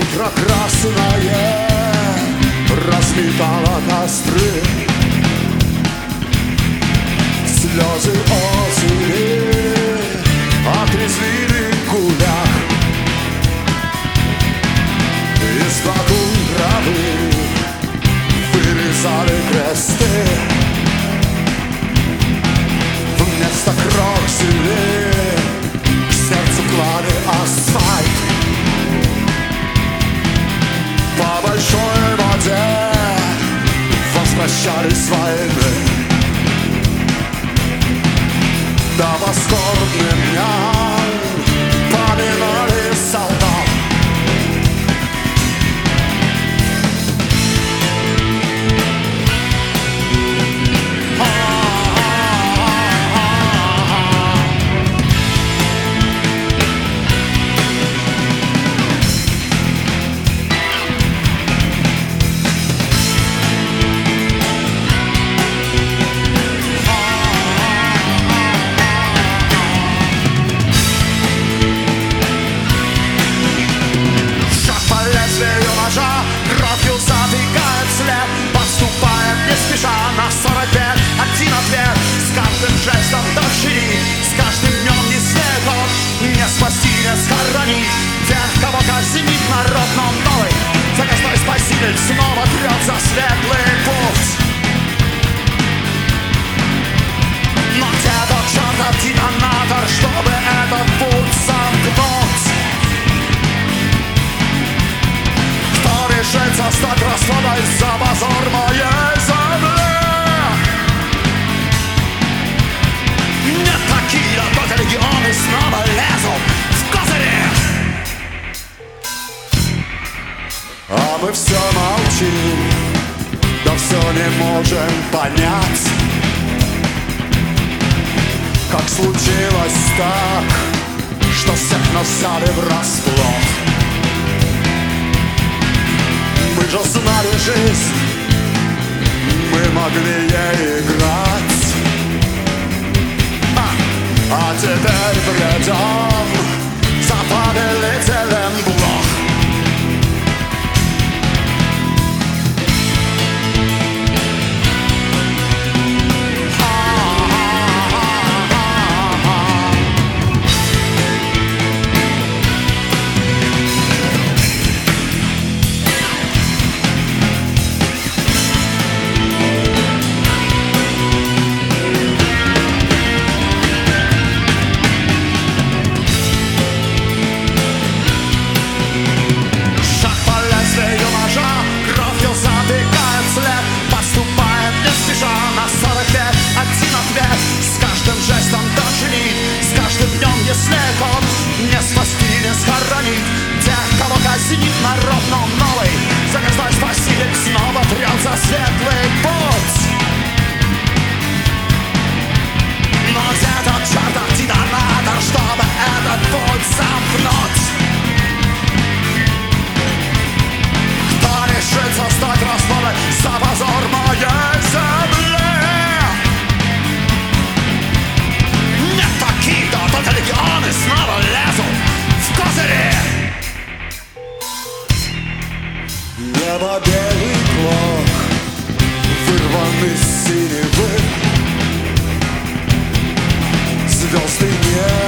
Утро красное разметало костры, слезы осени отрезвили кулях. Из травы вырезали кресты, вместо кроксели к сердцу клали асфальт. По большой воде возвращались с войны, до восторгных дням поминали солдат. Кровью затыкает след, подступает не спеша на 40 лет. Один ответ с каждым жестом дочери, с каждым днем не следов, не спасти, не схоронить тех, кого казнит народ, но новый заказной спаситель снова трет за светлый путь. Но где тот чертов детонатор, чтобы этот путь замкнуть? Решится стать расплатой за позор моей земли. Нет такие, только легионы снова лезут в козыри. А мы все молчим, да все не можем понять, как случилось так, что всех нас взяли врасплох. Мы же знали жизнь, мы могли ей играть, а теперь бредем за повелителем блох. Не спасти, не схоронить тех, кого казнит народ, но новый заказной спаситель снова трет за светлый путь. Но где тот чертов детонатор, чтобы этот путь замкнуть? Кто решится стать расплатой за позор моей земли? Нет таких-то, только легионы снова лезут в козыри. Небо белый клок, вырван из синевы, звезды нет.